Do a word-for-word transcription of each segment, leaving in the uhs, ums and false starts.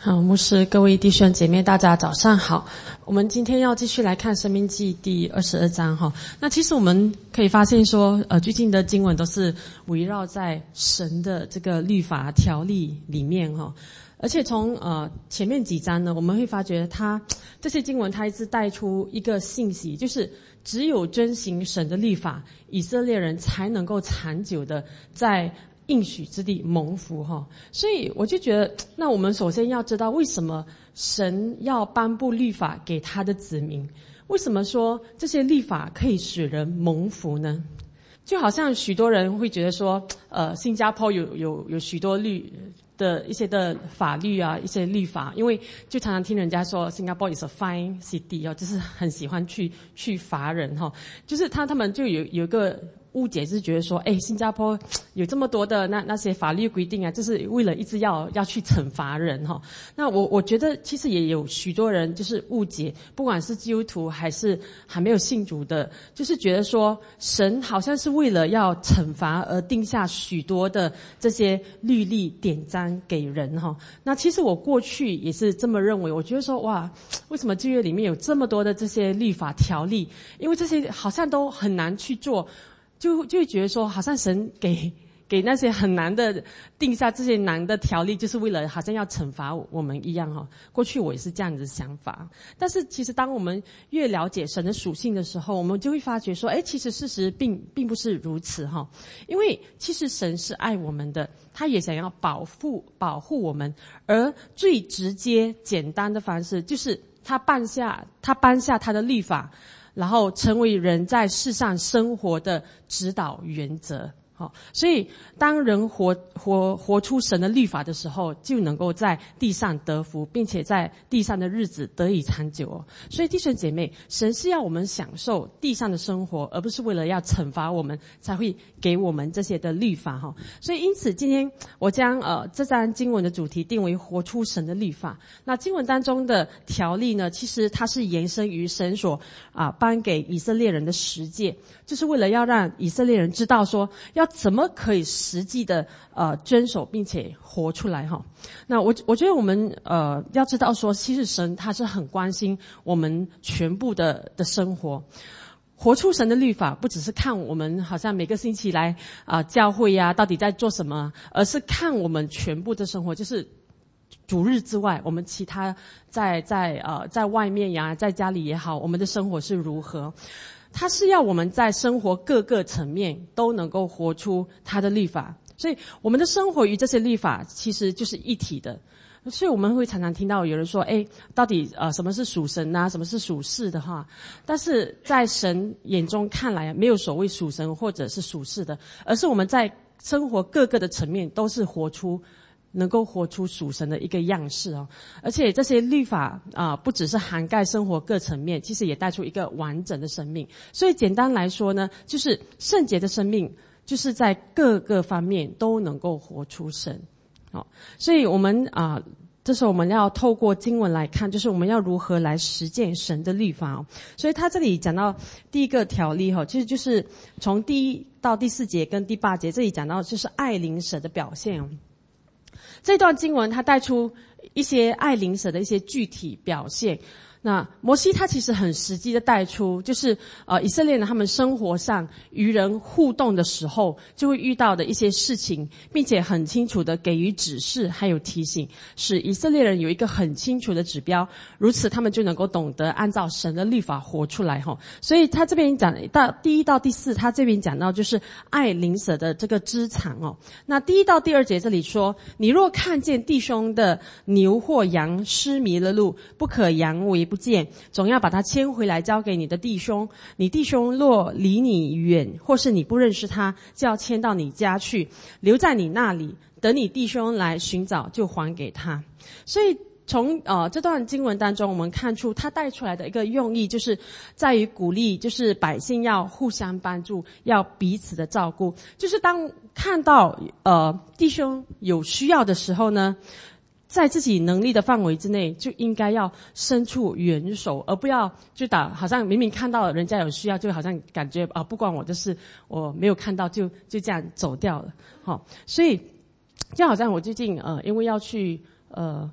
好，牧师，各位弟兄姐妹，大家早上好。我们今天要继续来看《申命记》第二十二章哈。那其实我们可以发现说，呃，最近的经文都是围绕在神的这个律法条例里面哈。而且从呃前面几章呢，我们会发觉它这些经文它一直带出一个信息，就是只有遵行神的律法，以色列人才能够长久的在应许之地蒙福哈。所以我就觉得，那我们首先要知道为什么神要颁布律法给他的子民，为什么说这些律法可以使人蒙福呢？就好像许多人会觉得说，呃，新加坡有有有许多律的一些的法律啊，一些律法，因为就常常听人家说，新加坡 is a fine city 哦，就是很喜欢去去罚人哈，就是他他们就有有一个误解，是觉得说，哎，新加坡有这么多的那那些法律规定啊，就是为了一直要要去惩罚人哈。那我我觉得其实也有许多人就是误解，不管是基督徒还是还没有信主的，就是觉得说神好像是为了要惩罚而定下许多的这些律例典章给人哈。那其实我过去也是这么认为，我觉得说哇，为什么旧约里面有这么多的这些律法条例？因为这些好像都很难去做。就就会觉得说，好像神给给那些很难的定下这些难的条例，就是为了好像要惩罚我们一样哈。过去我也是这样子的想法，但是其实当我们越了解神的属性的时候，我们就会发觉说，哎，其实事实并并不是如此哈。因为其实神是爱我们的，他也想要保护保护我们，而最直接简单的方式就是他颁下他颁下他的律法。然后成为人在世上生活的指导原则。好，所以当人活活活出神的律法的时候，就能够在地上得福，并且在地上的日子得以长久哦。所以弟兄姐妹，神是要我们享受地上的生活，而不是为了要惩罚我们才会给我们这些的律法哈。所以因此今天我将呃这章经文的主题定为活出神的律法。那经文当中的条例呢，其实它是延伸于神所啊颁给以色列人的十诫，就是为了要让以色列人知道说要怎么可以实际的呃遵守并且活出来哈。那我我觉得我们呃要知道说，其实神他是很关心我们全部的的生活。活出神的律法，不只是看我们好像每个星期来啊、呃、教会呀、啊、到底在做什么，而是看我们全部的生活，就是主日之外，我们其他在在呃在外面呀，在家里也好，我们的生活是如何。他是要我们在生活各个层面都能够活出他的律法，所以我们的生活与这些律法其实就是一体的。所以我们会常常听到有人说，哎，到底呃什么是属神啊，什么是属世的哈？但是在神眼中看来，没有所谓属神或者是属世的，而是我们在生活各个的层面都是活出能够活出属神的一个样式哦。而且这些律法啊、呃，不只是涵盖生活各层面，其实也带出一个完整的生命。所以简单来说呢，就是圣洁的生命就是在各个方面都能够活出神。好，所以我们啊、呃，这时候我们要透过经文来看，就是我们要如何来实践神的律法哦。所以他这里讲到第一个条例哈，其实就是从第一到第四节跟第八节，这里讲到就是爱邻舍的表现哦。这段经文它带出一些爱邻舍的一些具体表现。那摩西他其实很实际的带出，就是呃以色列人他们生活上与人互动的时候就会遇到的一些事情，并且很清楚的给予指示还有提醒，使以色列人有一个很清楚的指标，如此他们就能够懂得按照神的律法活出来哈。所以他这边讲到第一到第四，他这边讲到就是爱邻舍的这个资产哦。那第一到第二节这里说，你若看见弟兄的牛或羊失迷了路，不可佯为不见，总要把它牵回来交给你的弟兄。你弟兄若离你远，或是你不认识他，就要牵到你家去，留在你那里，等你弟兄来寻找，就还给他。所以从呃这段经文当中，我们看出他带出来的一个用意，就是在于鼓励，就是百姓要互相帮助，要彼此的照顾。就是当看到呃弟兄有需要的时候呢，在自己能力的范围之内，就应该要伸出援手，而不要就打好像明明看到人家有需要，就好像感觉啊不关我的事，我没有看到就就这样走掉了。好，所以就好像我最近呃因为要去呃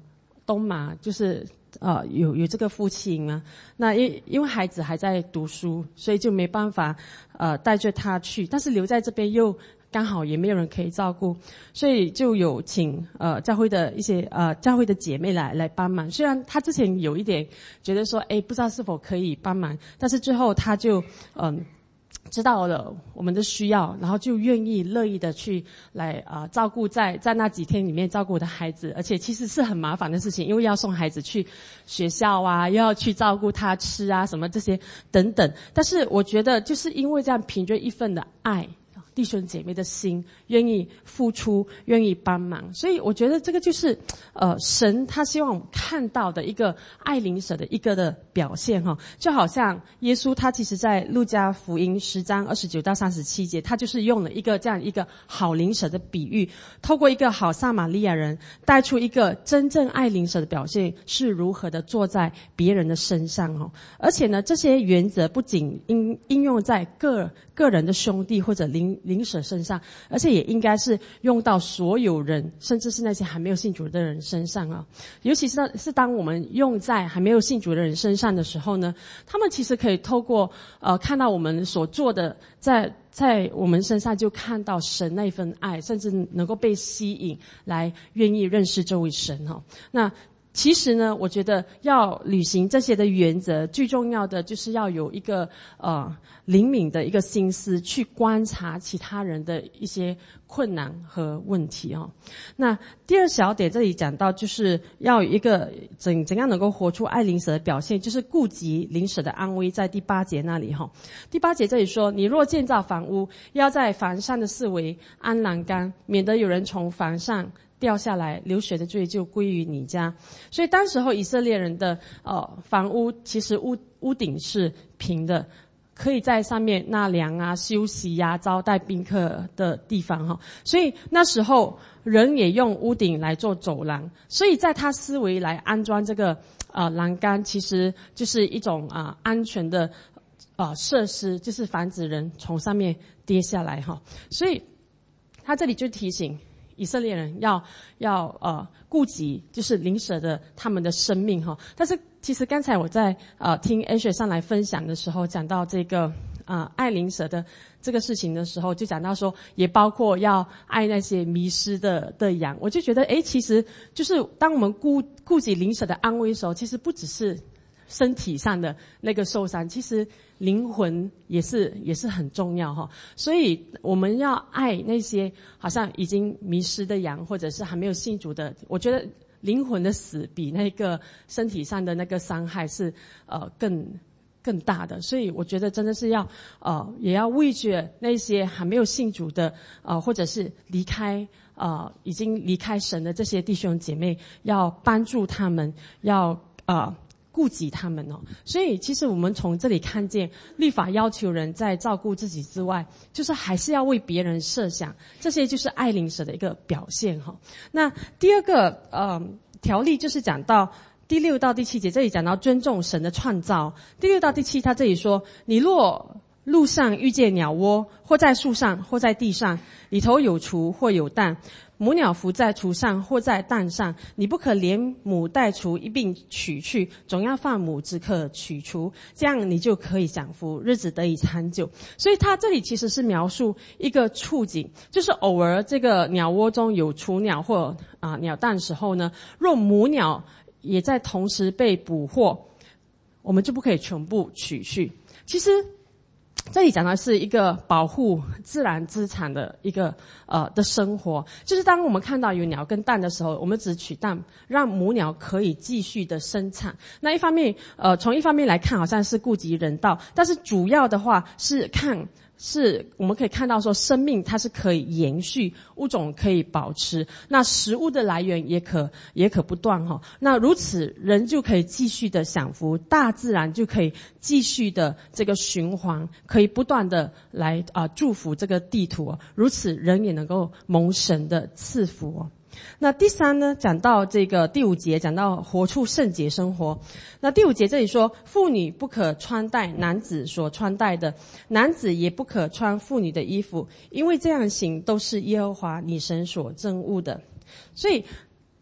东马就是呃有有这个父亲嘛，那因因为孩子还在读书，所以就没办法呃带着他去，但是留在这边又刚好也没有人可以照顾，所以就有请呃教会的一些呃教会的姐妹来来帮忙。虽然他之前有一点觉得说，哎，不知道是否可以帮忙，但是最后他就嗯。呃知道了我们的需要，然后就愿意乐意的去来啊、呃、照顾在在那几天里面照顾我的孩子，而且其实是很麻烦的事情，因为要送孩子去学校啊，又要去照顾他吃啊什么这些等等。但是我觉得就是因为这样凭着一份的爱，弟兄姐妹的心，愿意付出，愿意帮忙，所以我觉得这个就是呃神他希望我们看到的一个爱邻舍的一个的表现哈，就好像耶稣他其实在路加福音十章二十九到三十七节，他就是用了一个这样一个好邻舍的比喻，透过一个好撒玛利亚人带出一个真正爱邻舍的表现是如何的做在别人的身上哈。而且呢，这些原则不仅应应用在个个人的兄弟或者邻邻舍身上，而且也应该是用到所有人，甚至是那些还没有信主的人身上啊。尤其是是当我们用在还没有信主的人身上的时候呢，他们其实可以透过呃看到我们所做的，在在我们身上就看到神那份爱，甚至能够被吸引来愿意认识这位神哈。那其实呢，我觉得要履行这些的原则，最重要的就是要有一个呃灵敏的一个心思去观察其他人的一些困难和问题哦。那第二小点这里讲到，就是要有一个怎怎样能够活出爱邻舍的表现，就是顾及邻舍的安危，在第八节那里哈、哦。第八节这里说，你若建造房屋，要在房上的四围安栏杆，免得有人从房上掉下来，流血的罪就归于你家。所以当时候以色列人的呃房屋其实屋屋顶是平的，可以在上面纳凉啊、休息呀、啊、招待宾客的地方哈。所以那时候人也用屋顶来做走廊，所以在他思维来安装这个呃栏杆，其实就是一种啊、呃、安全的呃设施，就是防止人从上面跌下来哈。所以他这里就提醒以色列人要要呃顾及就是邻舍的他们的生命哈。但是其实刚才我在呃听 Asher 上来分享的时候，讲到这个呃爱邻舍的这个事情的时候，就讲到说也包括要爱那些迷失的的羊。我就觉得诶，其实就是当我们顾顾及邻舍的安危的时候，其实不只是身体上的那个受伤，其实灵魂也是也是很重要哈。所以我们要爱那些好像已经迷失的羊，或者是还没有信主的，我觉得灵魂的死比那个身体上的那个伤害是呃更更大的。所以我觉得真的是要呃也要畏惧那些还没有信主的呃或者是离开呃已经离开神的这些弟兄姐妹，要帮助他们，要呃顾及他们哦。所以其实我们从这里看见，律法要求人在照顾自己之外，就是还是要为别人设想，这些就是爱邻舍的一个表现哈。那第二个呃条例就是讲到第六到第七节，这里讲到尊重神的创造。第六到第七，他这里说，你若路上遇见鸟窝，或在树上，或在地上，里头有雏或有蛋，母鸟伏在雏上或在蛋上，你不可连母带雏一并取去，总要放母只可取雏，这样你就可以享福，日子得以长久。所以他这里其实是描述一个处境，就是偶尔这个鸟窝中有雏鸟或啊、呃、鸟蛋的时候呢，若母鸟也在同时被捕获，我们就不可以全部取去。其实这里讲的是一个保护自然资产的一个呃的生活，就是当我们看到有鸟跟蛋的时候，我们只取蛋，让母鸟可以继续的生产。那一方面呃从一方面来看好像是顾及人道，但是主要的话是看是我们可以看到说生命它是可以延续，物种可以保持，那食物的来源也可也可不断哈。那如此人就可以继续的享福，大自然就可以继续的这个循环，可以不断的来啊、呃、祝福这个地图，如此人也能够蒙神的赐福哦。那第三呢，讲到这个第五节，讲到活出圣洁生活。那第五节这里说，妇女不可穿戴男子所穿戴的，男子也不可穿妇女的衣服，因为这样行都是耶和华你神所憎恶的。所以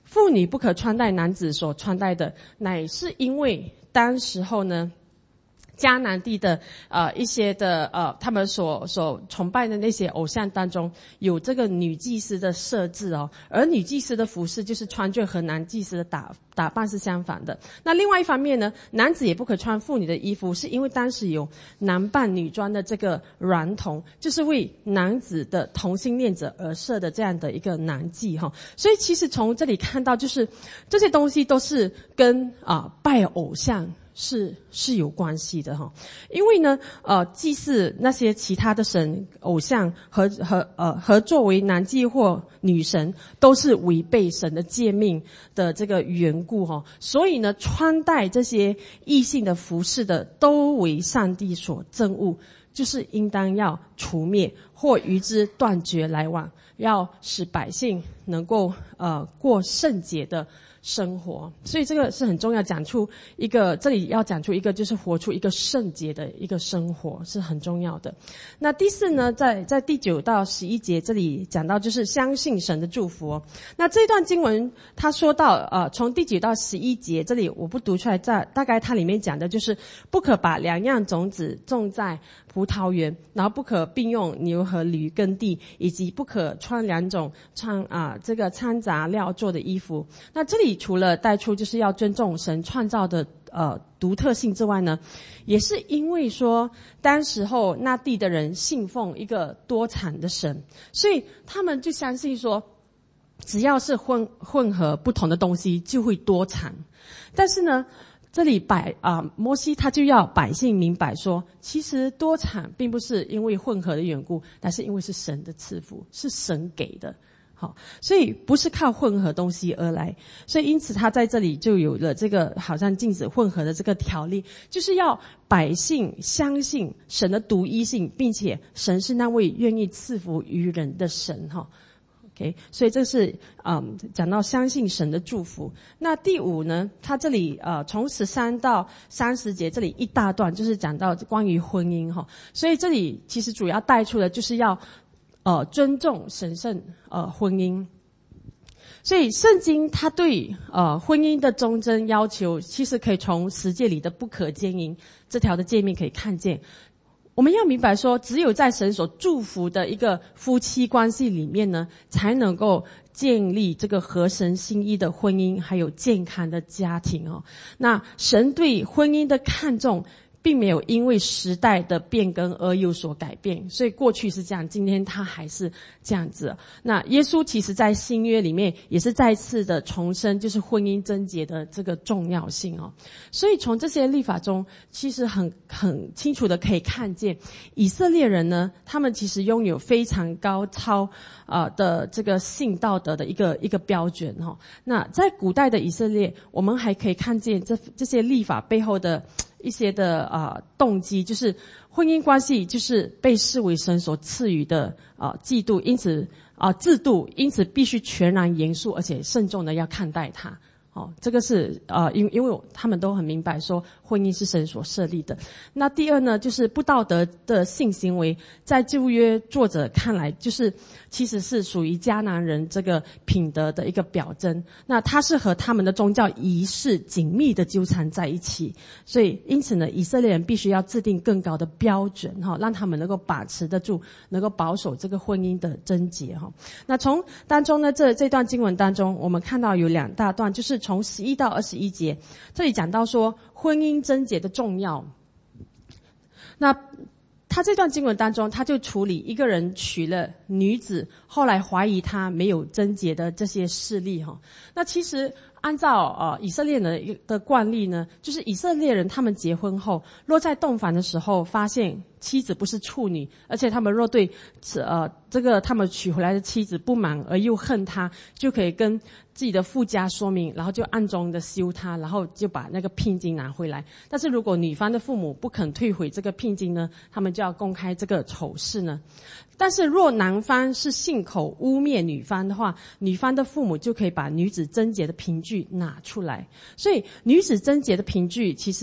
妇女不可穿戴男子所穿戴的，乃是因为当时候呢，迦南地的呃一些的呃他们所所崇拜的那些偶像当中有这个女祭司的设置哦，而女祭司的服饰就是穿着和男祭司的打打扮是相反的。那另外一方面呢，男子也不可穿妇女的衣服，是因为当时有男扮女装的这个娈童，就是为男子的同性恋者而设的这样的一个男祭哈。所以其实从这里看到，就是这些东西都是跟啊、呃、拜偶像是是有关系的哈，因为呢，呃，祭祀那些其他的神偶像和和呃和作为男祭或女神，都是违背神的诫命的这个缘故哈，所以呢，穿戴这些异性的服饰的，都为上帝所憎恶，就是应当要除灭或与之断绝来往，要使百姓能够呃过圣洁的生活。所以这个是很重要，讲出一个，这里要讲出一个，就是活出一个圣洁的一个生活是很重要的。那第四呢，在在第九到十一节这里讲到就是相信神的祝福哦。那这段经文他说到呃从第九到十一节这里我不读出来，在大概它里面讲的就是不可把两样种子种在葡萄园，然后不可并用牛和驴耕地，以及不可穿两种穿啊、呃、这个掺杂料做的衣服。那这里除了带出就是要尊重神创造的呃独特性之外呢，也是因为说当时候那地的人信奉一个多产的神，所以他们就相信说只要是混混合不同的东西就会多产。但是呢，这里百啊、呃、摩西他就要百姓明白说，其实多产并不是因为混合的缘故，但是因为是神的赐福，是神给的。好，所以不是靠混合东西而来，所以因此他在这里就有了这个好像禁止混合的这个条例，就是要百姓相信神的独一性，并且神是那位愿意赐福于人的神哈。OK， 所以这是嗯讲到相信神的祝福。那第五呢，他这里呃从十三到三十节这里一大段就是讲到关于婚姻哈，所以这里其实主要带出的就是要呃，尊重神圣呃婚姻。所以圣经它对呃婚姻的忠贞要求，其实可以从十诫里的不可奸淫这条的诫命可以看见。我们要明白说，只有在神所祝福的一个夫妻关系里面呢，才能够建立这个合神心意的婚姻，还有健康的家庭哦。那神对婚姻的看重并没有因为时代的变更而有所改变，所以过去是这样，今天他还是这样子。那耶稣其实在新约里面也是再次的重申，就是婚姻贞洁的这个重要性哦。所以从这些律法中，其实很很清楚的可以看见，以色列人呢，他们其实拥有非常高超呃的这个性道德的一个一个标准哈、哦。那在古代的以色列，我们还可以看见这这些律法背后的一些的啊、呃、动机，就是婚姻关系就是被视为神所赐予的啊、呃、嫉妒，因此啊、呃、制度，因此必须全然严肃而且慎重的要看待它。哦，这个是呃，因因为他们都很明白说婚姻是神所设立的。那第二呢，就是不道德的性行为，在旧约作者看来，就是其实是属于迦南人这个品德的一个表征。那它是和他们的宗教仪式紧密的纠缠在一起，所以因此呢，以色列人必须要制定更高的标准哈、哦，让他们能够把持得住，能够保守这个婚姻的贞洁哈、哦。那从当中呢，这这段经文当中，我们看到有两大段，就是从十一到二十一节，这里讲到说婚姻贞洁的重要。那他这段经文当中，他就处理一个人娶了女子，后来怀疑他没有贞洁的这些事例哈。那其实按照呃以色列人的惯例呢，就是以色列人他们结婚后，若在洞房的时候发现妻子不是处女，而且他们若对呃这个他们娶回来的妻子不满而又恨他，就可以跟自己的父家说明，然后就暗中的休他，然后就把那个聘金拿回来。但是如果女方的父母不肯退回这个聘金呢，他们就要公开这个丑事呢。但是若男方是信口污蔑女方的话，女方的父母就可以把女子贞洁的凭据拿出来。所以女子贞洁的凭据其实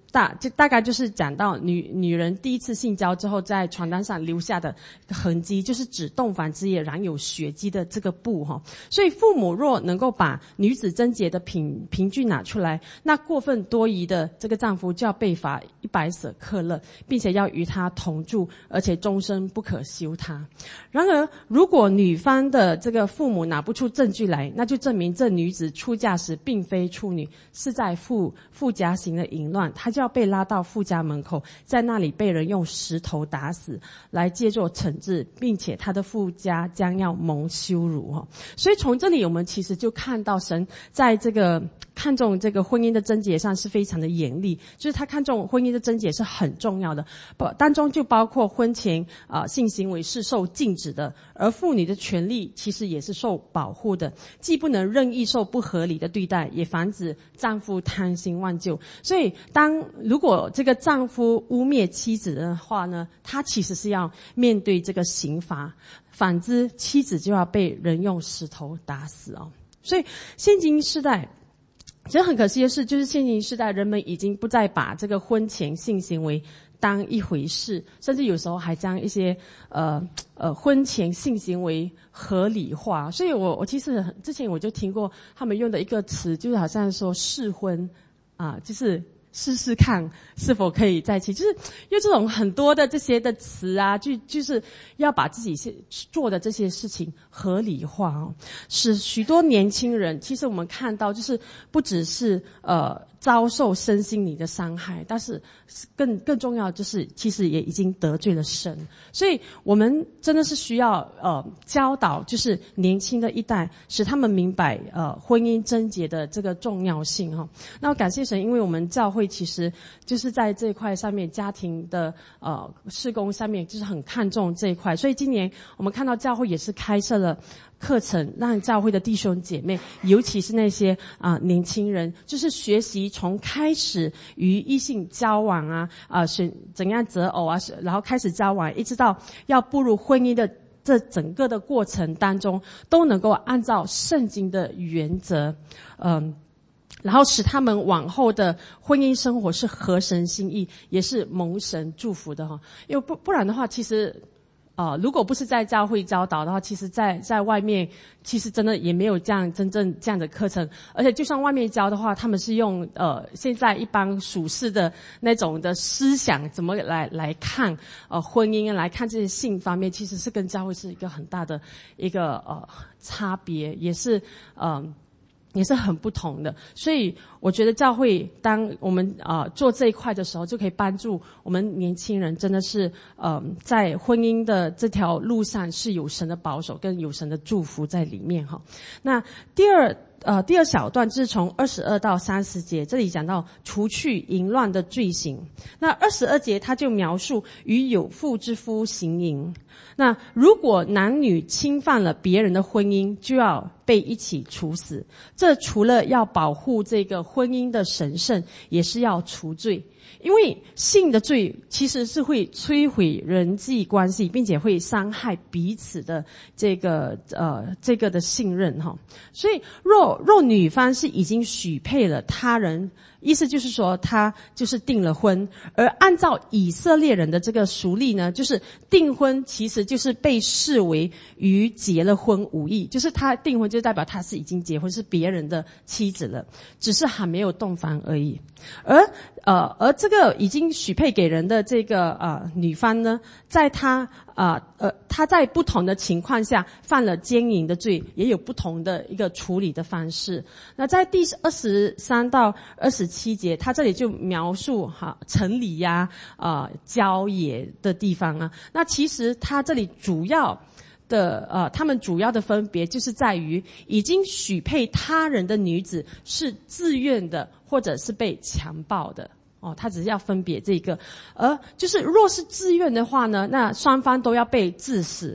大就大概就是讲到女女人第一次性交之后，在床单上留下的痕迹，就是指洞房之夜染有血迹的这个布哈。所以父母若能够把女子贞洁的凭凭据拿出来，那过分多疑的这个丈夫就要被罚一百舍克勒，并且要与他同住，而且终身不可休他。然而，如果女方的这个父母拿不出证据来，那就证明这女子出嫁时并非处女，是在富富家行的淫乱，她就要被拉到富家门口，在那里被人用石头打死，来借作惩治，并且她的富家将要蒙羞辱哈。所以从这里我们其实就看到神在这个看重这个婚姻的贞洁上是非常的严厉，就是他看重婚姻的贞洁是很重要的，当中就包括婚前啊、呃、性行为是受禁止的，而妇女的权利其实也是受保护的，既不能任意受不合理的对待，也防止丈夫贪新忘旧。所以当如果这个丈夫污蔑妻子的话呢，他其实是要面对这个刑罚，反之妻子就要被人用石头打死哦。所以现今世代其实很可惜的是，就是现今世代人们已经不再把这个婚前性行为当一回事，甚至有时候还将一些呃呃婚前性行为合理化。所以我我其实之前我就听过他们用的一个词，就是好像说试婚啊，就是试试看是否可以在一起，就是用这种很多的这些的词啊，就就是要把自己做的这些事情合理化哦，使许多年轻人，其实我们看到就是不只是呃遭受身心灵的伤害，但是更更重要的就是其实也已经得罪了神。所以我们真的是需要呃教导就是年轻的一代，使他们明白呃婚姻贞洁的这个重要性哈、哦。那我感谢神，因为我们教会其实就是在这一块上面，家庭的呃事工上面就是很看重这一块，所以今年我们看到教会也是开设了课程，让教会的弟兄姐妹，尤其是那些啊、呃、年轻人，就是学习从开始与异性交往啊啊、呃、选怎样择偶啊，然后开始交往，一直到要步入婚姻的这整个的过程当中，都能够按照圣经的原则，嗯、呃。然后使他们往后的婚姻生活是合神心意，也是蒙神祝福的哈。因为不不然的话，其实呃，如果不是在教会教导的话，其实在在外面其实真的也没有这样真正这样的课程。而且就算外面教的话，他们是用呃现在一般属世的那种的思想怎么来来看呃婚姻，来看这些性方面，其实是跟教会是一个很大的一个呃差别，也是嗯。呃也是很不同的，所以我觉得教会当我们啊、呃、做这一块的时候，就可以帮助我们年轻人，真的是呃在婚姻的这条路上是有神的保守跟有神的祝福在里面哈。那第二呃第二小段就是从二十二到三十节，这里讲到除去淫乱的罪行。那二十二节他就描述与有妇之夫行淫。那如果男女侵犯了别人的婚姻，就要被一起处死。这除了要保护这个婚姻的神圣，也是要除罪。因为性的罪其实是会摧毁人际关系，并且会伤害彼此的这个呃这个的信任哈。所以若若女方是已经许配了他人，意思就是说他就是订了婚，而按照以色列人的这个俗例呢，就是订婚其实就是被视为与结了婚无异，就是他订婚就代表他是已经结婚，是别人的妻子了，只是还没有洞房而已。而呃而这个已经许配给人的这个呃女方呢，在她啊 呃, 呃她在不同的情况下犯了奸淫的罪，也有不同的一个处理的方式。那在第二十三到二十七节，他这里就描述哈城里呀啊、呃、郊野的地方啊。那其实他这里主要的呃，他们主要的分别就是在于，已经许配他人的女子是自愿的，或者是被强暴的。哦，他只是要分别这个，而就是若是自愿的话呢，那双方都要被致死。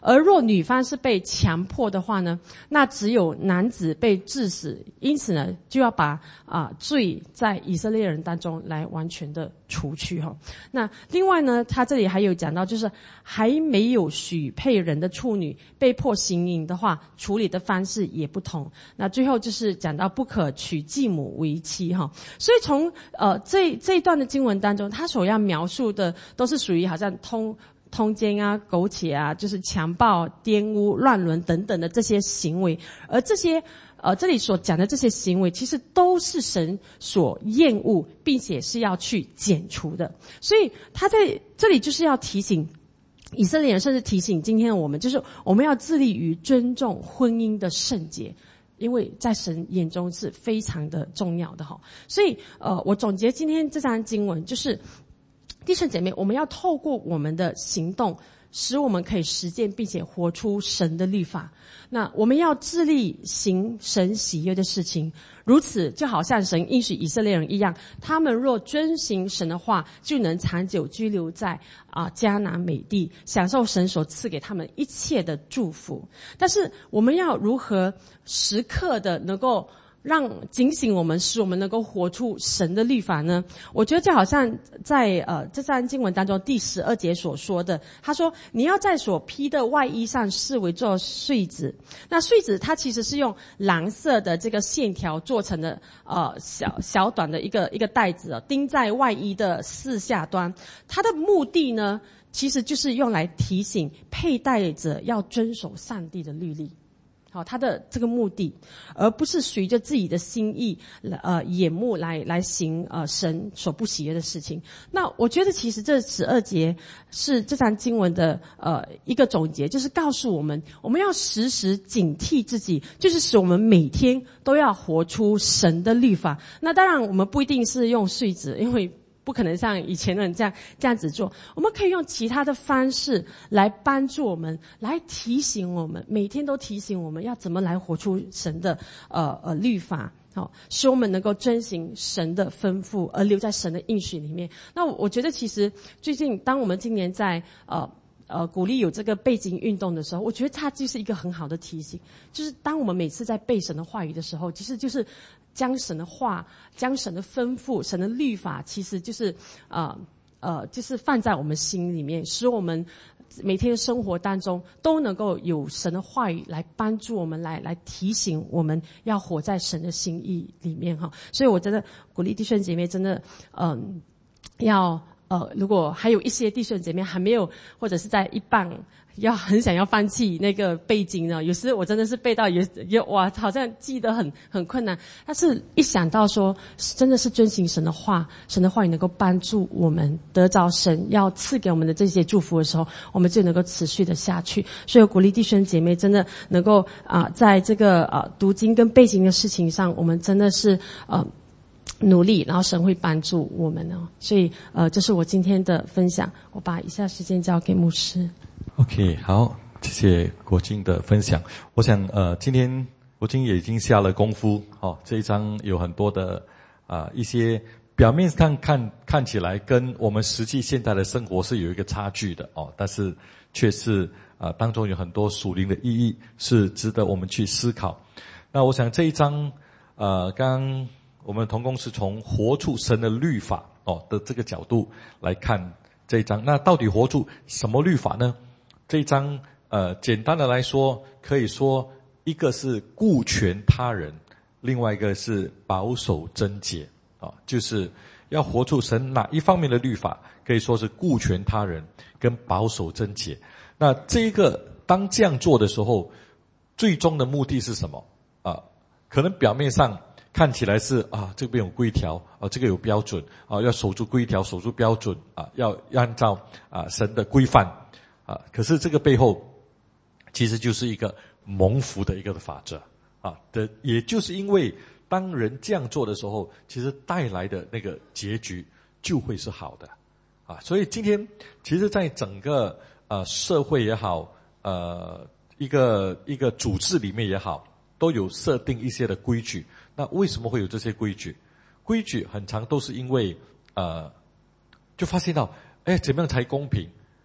而若女方是被强迫的话呢，那只有男子被致死，因此呢，就要把啊、呃、罪在以色列人当中来完全的除去哈。那另外呢，他这里还有讲到，就是还没有许配人的处女被迫行淫的话，处理的方式也不同。那最后就是讲到不可娶继母为妻哈。所以从呃这这一段的经文当中，他所要描述的都是属于好像通通奸啊、苟且啊，就是强暴、玷污、乱伦等等的这些行为，而这些呃这里所讲的这些行为，其实都是神所厌恶，并且是要去剪除的。所以他在这里就是要提醒以色列人，甚至提醒今天的我们，就是我们要致力于尊重婚姻的圣洁。因为在神眼中是非常的重要的哈，所以呃，我总结今天这章经文，就是弟兄姐妹，我们要透过我们的行动，使我们可以实践并且活出神的律法。那我们要致力行神喜悦的事情，如此就好像神应许以色列人一样，他们若遵行神的话，就能长久居留在啊、呃、迦南美地，享受神所赐给他们一切的祝福。但是我们要如何时刻的能够让警醒我们，使我们能够活出神的律法呢？我觉得就好像在呃这章经文当中第十二节所说的，他说你要在所披的外衣上视为做穗子。那穗子它其实是用蓝色的这个线条做成的呃小小短的一个一个带子哦，钉在外衣的四下端。它的目的呢，其实就是用来提醒佩戴者要遵守上帝的律例。好，他的这个目的，而不是随着自己的心意，呃，眼目来来行呃神所不喜悦的事情。那我觉得其实这十二节是这章经文的呃一个总结，就是告诉我们，我们要时时警惕自己，就是使我们每天都要活出神的律法。那当然，我们不一定是用穗子，因为不可能像以前的人这样这样子做，我们可以用其他的方式来帮助我们，来提醒我们，每天都提醒我们要怎么来活出神的呃呃律法，好、哦，使我们能够遵行神的吩咐，而留在神的应许里面。那我觉得其实最近当我们今年在呃呃鼓励有这个背经运动的时候，我觉得它就是一个很好的提醒，就是当我们每次在背神的话语的时候，其实就是将神的话、将神的吩咐、神的律法，其实就是呃呃，就是放在我们心里面，使我们每天的生活当中都能够有神的话语来帮助我们，来来提醒我们要活在神的心意里面哈。所以我真的鼓励弟兄姐妹，真的嗯要。呃，如果还有一些弟兄姐妹还没有，或者是在一半要很想要放弃那个背经呢，有时我真的是背到也也哇，好像记得很很困难。但是一想到说，真的是遵行神的话，神的话语能够帮助我们得着神要赐给我们的这些祝福的时候，我们就能够持续的下去。所以我鼓励弟兄姐妹真的能够啊、呃，在这个呃读经跟背经的事情上，我们真的是呃。努力，然后神会帮助我们哦。所以，呃，这是我今天的分享。我把以下时间交给牧师。 OK， 好，谢谢国金的分享。我想，呃，今天国金也已经下了功夫哦。这一章有很多的啊、呃、一些表面上看看起来跟我们实际现在的生活是有一个差距的哦，但是却是啊、呃、当中有很多属灵的意义是值得我们去思考。那我想这一章，呃，刚刚。我们同工是从活出神的律法哦的这个角度来看这一章。那到底活出什么律法呢？这一章呃简单的来说，可以说一个是顾全他人，另外一个是保守贞洁啊、哦，就是要活出神哪一方面的律法，可以说是顾全他人跟保守贞洁。那这一个当这样做的时候，最终的目的是什么啊？可能表面上看起来是啊，这边有规条啊，这个有标准啊，要守住规条，守住标准啊，要按照啊神的规范啊。可是这个背后，其实就是一个蒙福的一个法则啊的，也就是因为当人这样做的时候，其实带来的那个结局就会是好的啊。所以今天其实，在整个呃社会也好，呃一个一个组织里面也好，都有设定一些的规矩。那为什么会有这些规矩？规矩很常都是因为呃，就发现到，哎，怎么样才公平？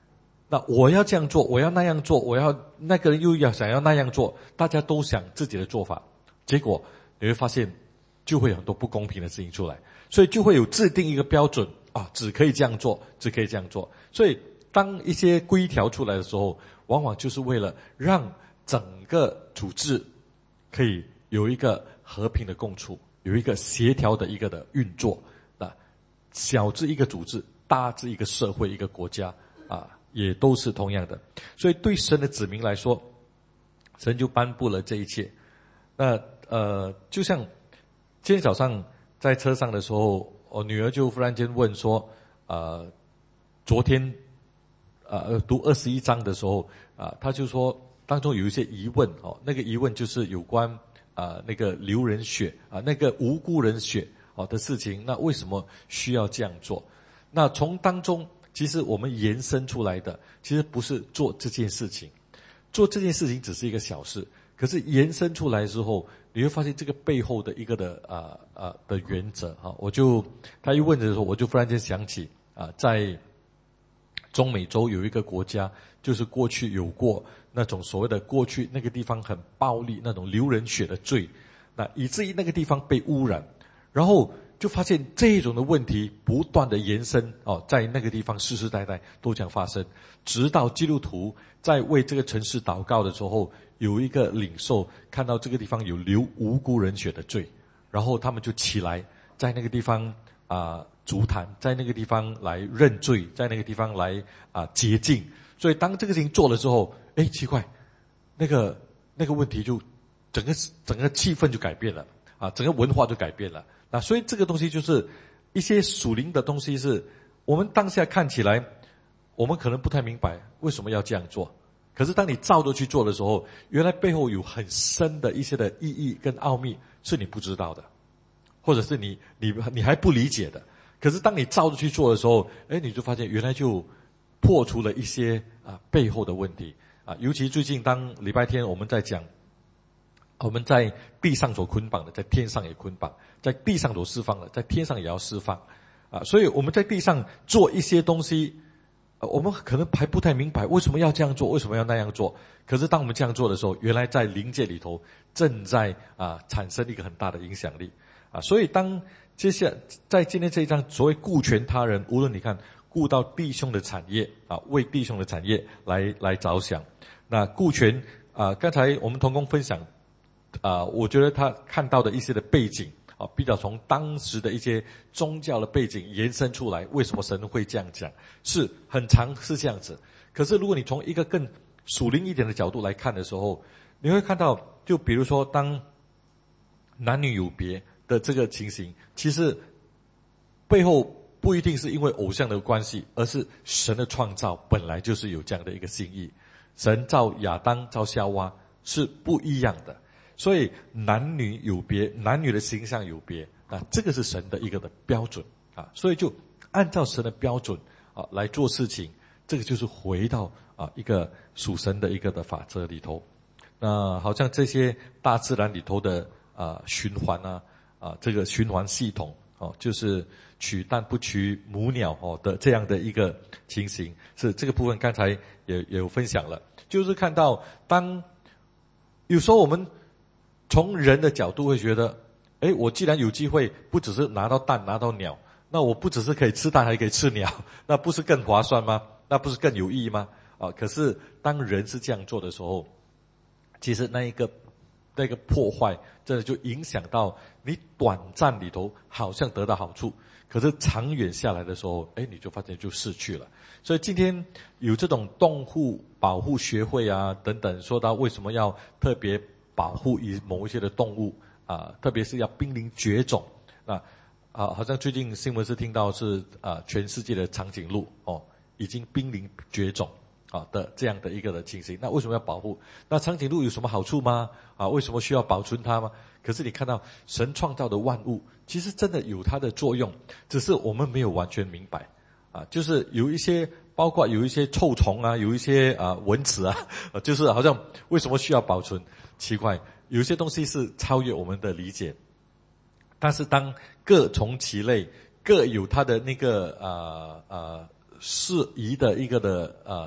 那我要这样做，我要那样做，我要那个人又要想要那样做，大家都想自己的做法，结果你会发现就会有很多不公平的事情出来，所以就会有制定一个标准啊，只可以这样做，只可以这样做。所以当一些规条出来的时候，往往就是为了让整个组织可以有一个和平的共处，有一个协调的一个的运作。那小至一个组织，大至一个社会，一个国家啊，也都是同样的。所以对神的子民来说，神就颁布了这一切。那呃，就像今天早上在车上的时候，我女儿就忽然间问说，呃，昨天呃读二十一章的时候啊、呃，她就说当中有一些疑问哦，那个疑问就是有关啊、呃、那个流人血啊、呃、那个无辜人血哦的事情，那为什么需要这样做？那从当中其实我们延伸出来的，其实不是做这件事情，做这件事情只是一个小事，可是延伸出来之后，你会发现这个背后的一个的啊啊、呃呃、的原则哈。我就他一问的时候，我就忽然间想起啊、呃，在中美洲有一个国家，就是过去有过那种所谓的过去那个地方很暴力那种流人血的罪，那以至于那个地方被污染，然后就发现这种的问题不断的延伸哦，在那个地方世世代代都这样发生，直到基督徒在为这个城市祷告的时候，有一个领袖看到这个地方有流无辜人血的罪，然后他们就起来在那个地方啊、呃、足坛，在那个地方来认罪，在那个地方来啊、呃、洁净。所以当这个事情做了之后，哎，奇怪，那个那个问题就整个整个气氛就改变了啊，整个文化就改变了。那所以这个东西就是一些属灵的东西，是我们当下看起来我们可能不太明白为什么要这样做，可是当你照着去做的时候，原来背后有很深的一些的意义跟奥秘是你不知道的，或者是你你你还不理解的。可是当你照着去做的时候，哎，你就发现原来就破除了一些啊背后的问题啊。尤其最近当礼拜天我们在讲我们在地上所捆绑的，在天上也捆绑；在地上所释放的，在天上也要释放。啊，所以我们在地上做一些东西，呃，我们可能还不太明白为什么要这样做，为什么要那样做。可是当我们这样做的时候，原来在灵界里头正在啊产生一个很大的影响力。啊，所以当接下在今天这一章所谓顾全他人，无论你看顾到弟兄的产业啊，为弟兄的产业来来着想。那顾全啊，刚才我们同工分享。啊、呃，我觉得他看到的一些的背景啊，比较从当时的一些宗教的背景延伸出来，为什么神会这样讲，是很长是这样子。可是如果你从一个更属灵一点的角度来看的时候，你会看到，就比如说当男女有别的这个情形，其实背后不一定是因为偶像的关系，而是神的创造本来就是有这样的一个心意。神造亚当造夏娃是不一样的。所以男女有别，男女的形象有别啊，这个是神的一个的标准啊，所以就按照神的标准啊来做事情，这个就是回到啊一个属神的一个的法则里头。那好像这些大自然里头的啊循环啊啊这个循环系统哦、啊，就是取蛋不取母鸟哦的这样的一个情形，是这个部分刚才也也有分享了，就是看到当有时候我们从人的角度会觉得，诶，我既然有机会不只是拿到蛋拿到鸟，那我不只是可以吃蛋还可以吃鸟，那不是更划算吗？那不是更有意义吗？啊，可是当人是这样做的时候，其实那一个那个破坏真的就影响到你短暂里头好像得到好处，可是长远下来的时候，诶，你就发现就失去了。所以今天有这种动物保护学会啊等等，说到为什么要特别保护以某一些的动物啊，特别是要濒临绝种啊啊，好像最近新闻是听到是啊，全世界的长颈鹿哦已经濒临绝种啊的这样的一个的情形。那为什么要保护？那长颈鹿有什么好处吗？啊，为什么需要保存它吗？可是你看到神创造的万物，其实真的有它的作用，只是我们没有完全明白啊，就是有一些。包括有一些臭虫啊，有一些啊蚊子啊，就是好像为什么需要保存？奇怪，有一些东西是超越我们的理解。但是当各从其类，各有它的那个啊啊适宜的一个的呃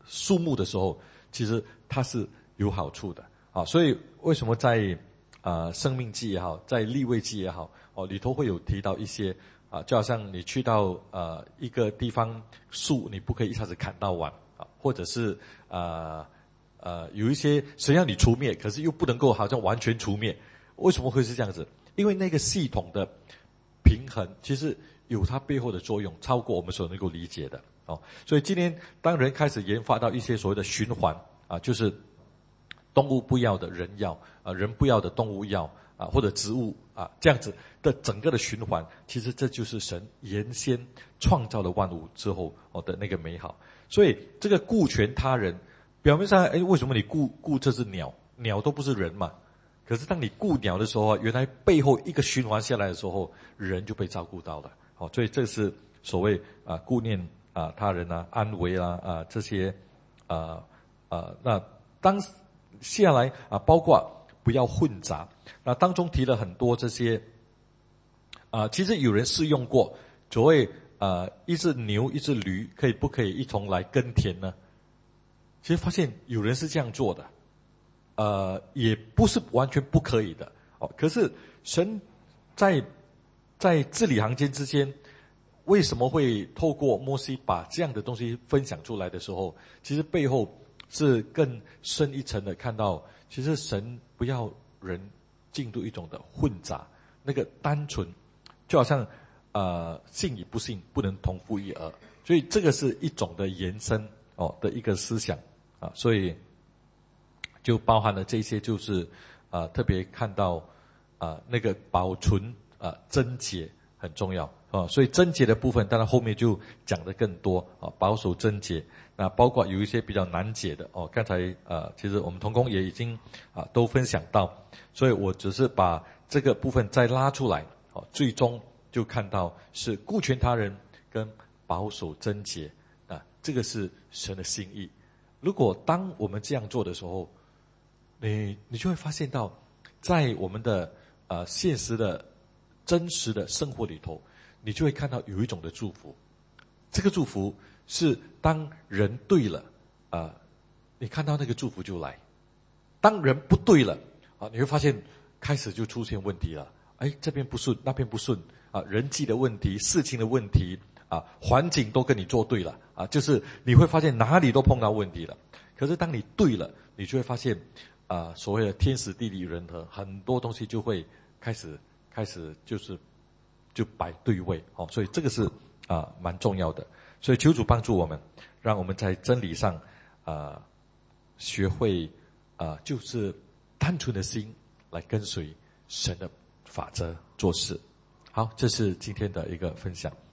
数目的时候，其实它是有好处的啊。所以为什么在啊生命记也好，在利未记也好，哦里头会有提到一些啊，就好像你去到呃一个地方，树你不可以一下子砍到完啊，或者是啊呃有一些神要你除灭，可是又不能够好像完全除灭，为什么会是这样子？因为那个系统的平衡其实有它背后的作用，超过我们所能够理解的哦。所以今天当人开始研发到一些所谓的循环啊，就是动物不要的人要啊，人不要的动物要啊，或者植物啊，这样子的整个的循环，其实这就是神原先创造了万物之后哦的那个美好。所以这个顾全他人，表面上哎，为什么你顾顾这只鸟？鸟都不是人嘛。可是当你顾鸟的时候，原来背后一个循环下来的时候，人就被照顾到了。好，所以这是所谓啊顾念啊他人啊安危啊啊这些啊啊那当下来啊包括不要混杂。那当中提了很多这些啊，其实有人试用过所谓啊一只牛一只驴可以不可以一同来耕田呢？其实发现有人是这样做的。呃，也不是完全不可以的哦。可是神在在字里行间之间，为什么会透过摩西把这样的东西分享出来的时候，其实背后是更深一层的看到，其实神不要人进入一种的混杂，那个单纯，就好像呃信与不信不能同父一儿，所以这个是一种的延伸哦的一个思想啊，所以。就包含了这些，就是啊、呃，特别看到啊、呃、那个保存啊、呃、贞洁很重要啊，所以贞洁的部分，当然后面就讲得更多啊，保守贞洁。那包括有一些比较难解的哦，刚才呃其实我们同工也已经啊都分享到，所以我只是把这个部分再拉出来哦，最终就看到是顾全他人跟保守贞洁啊，这个是神的心意。如果当我们这样做的时候，你你就会发现到，在我们的呃现实的真实的生活里头，你就会看到有一种的祝福。这个祝福是当人对了啊、呃，你看到那个祝福就来；当人不对了啊，你会发现开始就出现问题了。哎，这边不顺，那边不顺啊，人际的问题、事情的问题啊，环境都跟你作对了啊，就是你会发现哪里都碰到问题了。可是当你对了，你就会发现。啊，所谓的天时地利人和，很多东西就会开始开始就是就摆对位哦，所以这个是啊蛮重要的。所以求主帮助我们，让我们在真理上啊学会啊就是单纯的心来跟随神的法则做事。好，这是今天的一个分享。